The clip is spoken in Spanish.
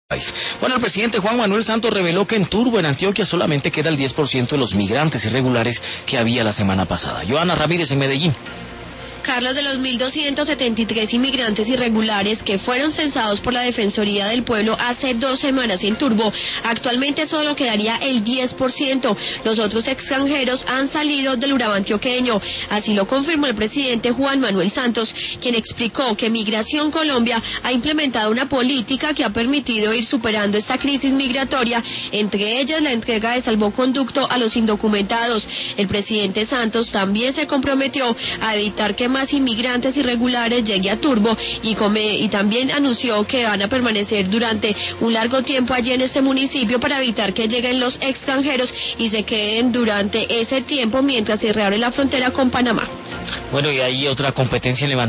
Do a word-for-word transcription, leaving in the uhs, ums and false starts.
Bueno, el presidente Juan Manuel Santos reveló que en Turbo, en Antioquia, solamente queda el diez por ciento de los migrantes irregulares que había la semana pasada. Joana Ramírez en Medellín. Carlos, de los mil doscientos setenta y tres inmigrantes irregulares que fueron censados por la Defensoría del Pueblo hace dos semanas en Turbo, actualmente solo quedaría el diez por ciento. Los otros extranjeros han salido del Urabá antioqueño. Así lo confirmó el presidente Juan Manuel Santos, quien explicó que Migración Colombia ha implementado una política que ha permitido ir superando esta crisis migratoria, entre ellas la entrega de salvoconducto a los indocumentados. El presidente Santos también se comprometió a evitar que más inmigrantes irregulares llegue a Turbo y, come, y también anunció que van a permanecer durante un largo tiempo allí en este municipio para evitar que lleguen los extranjeros y se queden durante ese tiempo mientras se reabre la frontera con Panamá. Bueno, y hay otra competencia en levantar